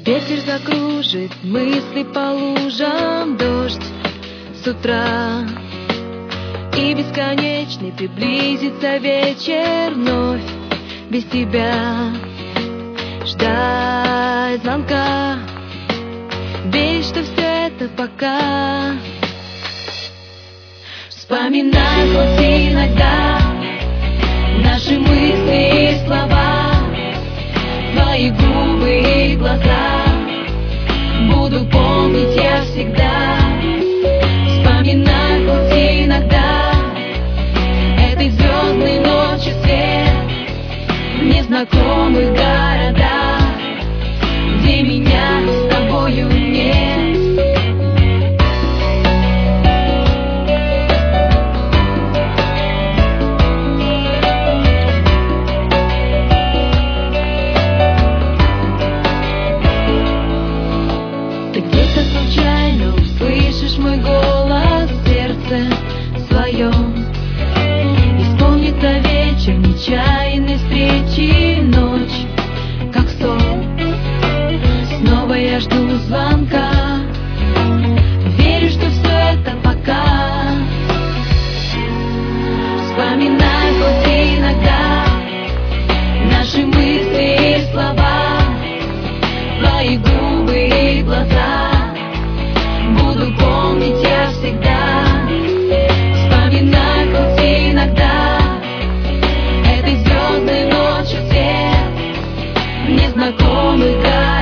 Ветер закружит мысли по лужам, дождь с утра. И бесконечный приблизится вечер вновь без тебя. Ждать звонка, верить, что все это пока. Вспоминай хоть иногда наши мысли и слова, твои губы и глаза. Буду помнить я всегда. Вспоминай хоть иногда этой звездной ночи свет в незнакомых городах, где меня с тобою нет. Ты где-то случайно услышишь мой голос в сердце своем. Исполнится вечер нечаянной встречи, ночь, как сон. Снова я жду звонка, верю, что все это пока. Вспоминай хоть иногда наши мысли и слова, твои губы и глаза. Буду помнить я всегда. Вспоминай хоть иногда этой звездной ночи свет в незнакомых городах.